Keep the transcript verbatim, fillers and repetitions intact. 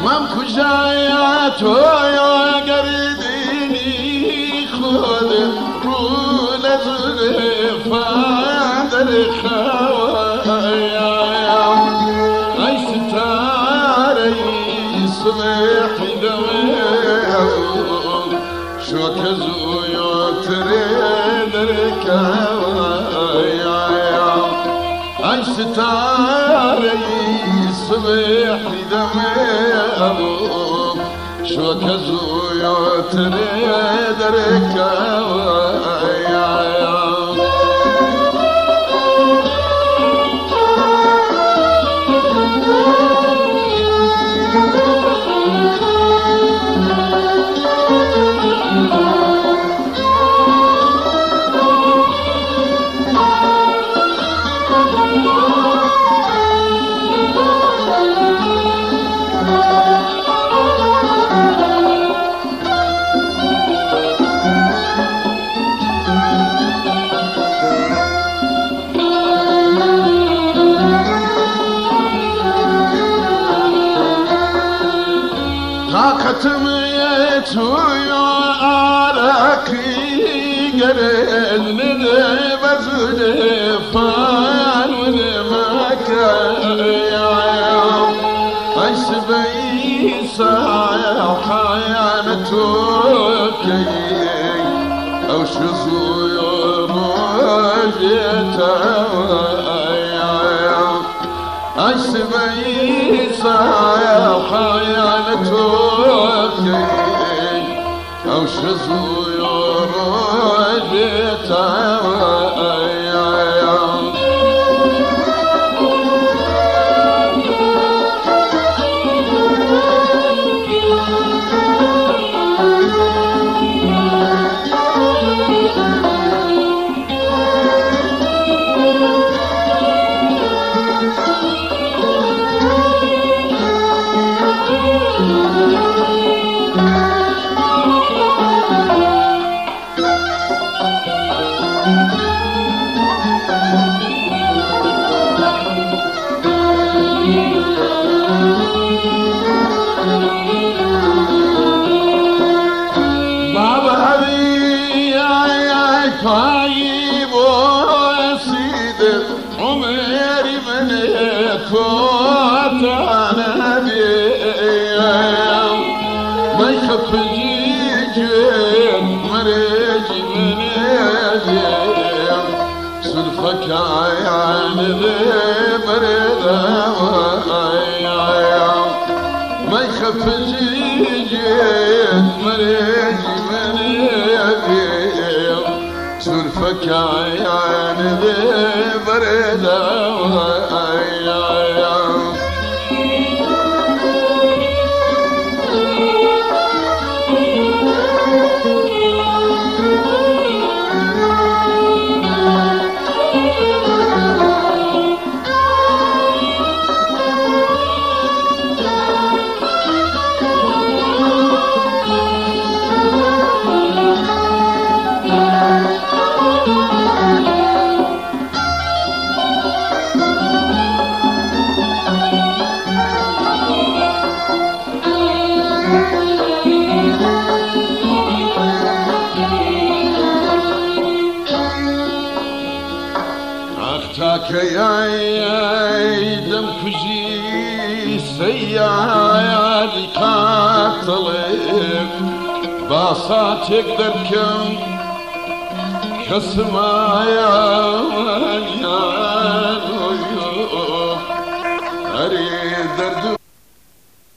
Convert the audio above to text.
من کجای تو یا گردینی خود رو لزرفان در خواهیم ای ستاره صبح دوام شو کزویا تره در خواهیم ای ستاره صبح دوام شو کزویا تره در خواهیم طاقتم توی عرقی گرد بزد فان و نمکایم ایس بیسا خیانتو کی او شزوی روزیتایم ایس بیسا خیانتو او شزوی روزیتایم طيب وسيد عمري من كنت انا بيام ما يخف جيجين مريجي من يديم سلفك عيان ذي مريضا ما يخف جيجين مريجي من يديم سلفك عيان ذي بردا اختاك يا دم كجي سيادي قاتلك باصاتك دركم كسمايا يا اريد درد